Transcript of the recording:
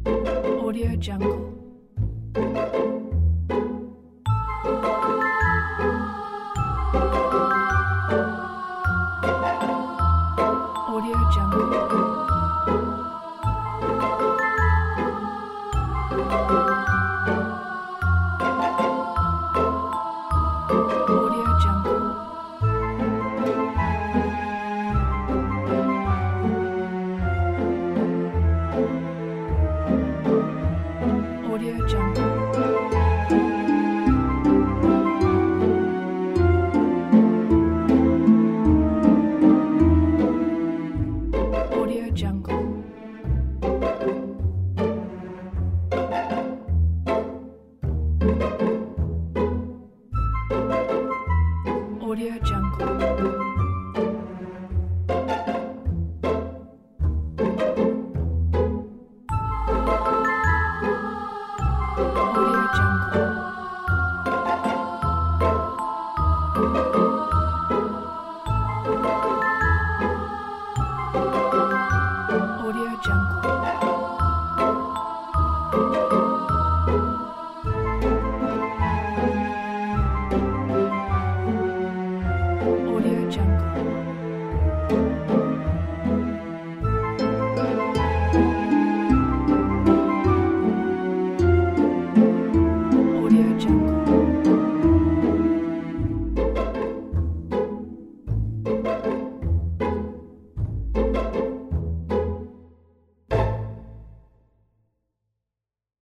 Audio Jungle. Audio Jungle. Audio Jungle. Audio Jungle. Audio Jungle. Audio Jungle. Audio Jungle. Audio Jungle. Audio Jungle.